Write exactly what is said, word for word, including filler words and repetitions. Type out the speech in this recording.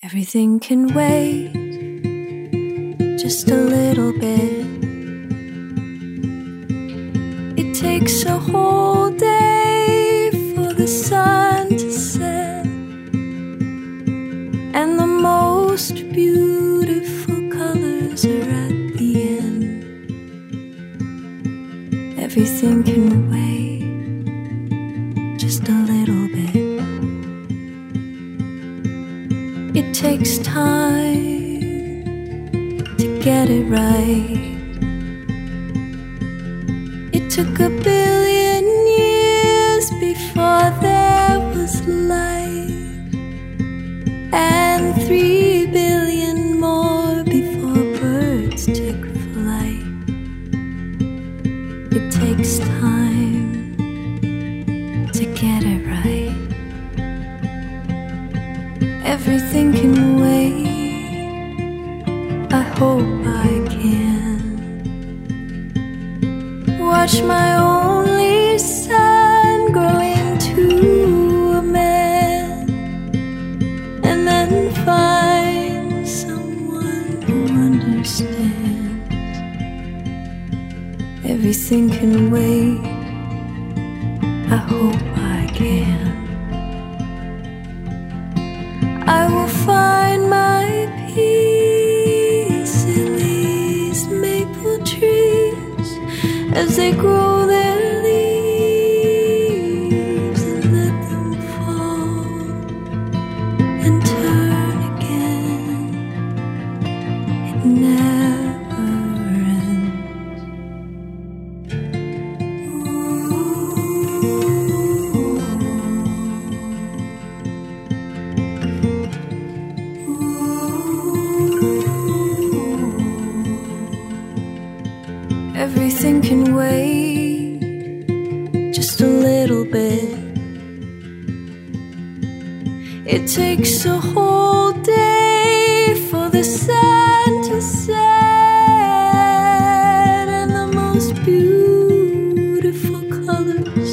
Everything can wait just a little bit. It takes a whole day for the sun to set, and the most beautiful colors are at the end. Everything can wait just a little bit. It takes time to get it right. It took a billion years before there was light, and three billion more before birds took flight. It takes time to get it right. Everything can wait, I hope I can. Watch my only son grow into a man, and then find someone who understands. Everything can wait, I hope I can. I will find my peace in these maple trees as they grow their leaves, and let them fall and turn again. It never ends. Everything can wait just a little bit. It takes a whole day for the sun to set, and the most beautiful colors